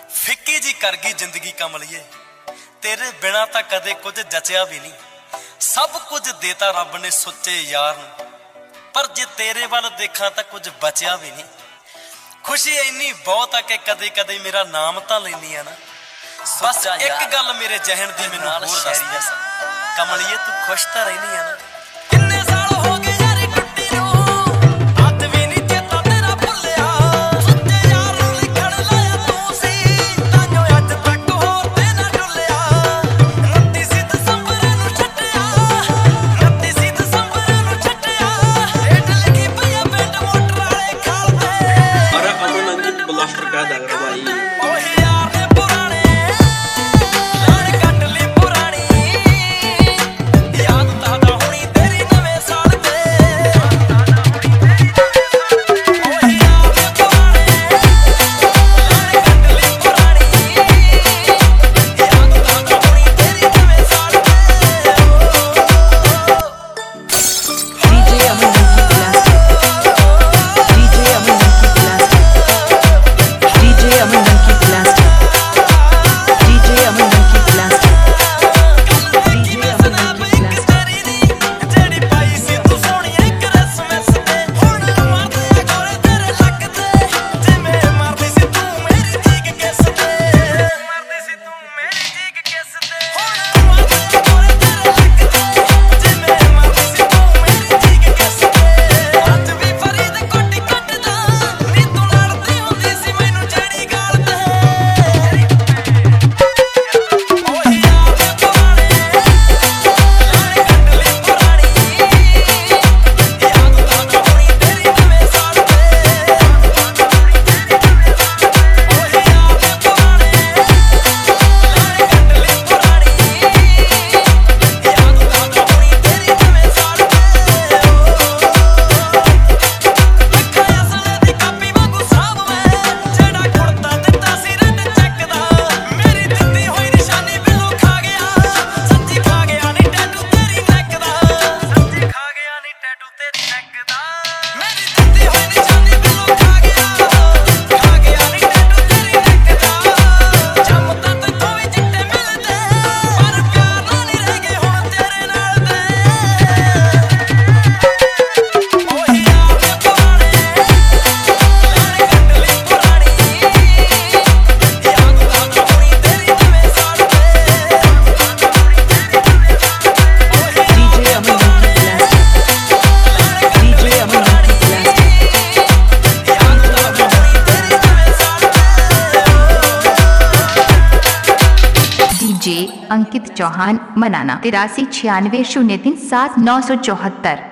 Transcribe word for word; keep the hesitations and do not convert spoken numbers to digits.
FICCI जी कर गई जिंदगी कमलिए, तेरे बिना तां कदे कुछ जचिया भी नहीं। सब कुछ देता रब ने सुच्चे यार नूं, पर जे तेरे वाल देखा तां कुछ बचिया भी नहीं। खुशी इन्नी बहुत आ कि कदे कदे मेरा नाम तां लैनी आ ना। बस एक गल मेरे जहन दी मैनूं होर दस दस, कमलिए तू खुश तां रहनी आ ना। किन्ने साल हो गए यारी टुट्टी नूं, अज भी नहीं चेता तेरा भुल्लिया। सुच्चे यार नूं लिखण लाया तू सी, ताइयों अज तक होर ते ना डुल्लिया। उनतीस दसंबर नूं छड्डिया, उनतीस दसंबर नूं छड्डिया। हेठ लिखी पई आ पिंड मोटर वाले खाल ते। अरे अमन अंकित ब्लास्टर कह दे भाई। अंकित चौहान, मनाना तिरासी छियानवे शून्य तीन सात नौ सौ चौहत्तर।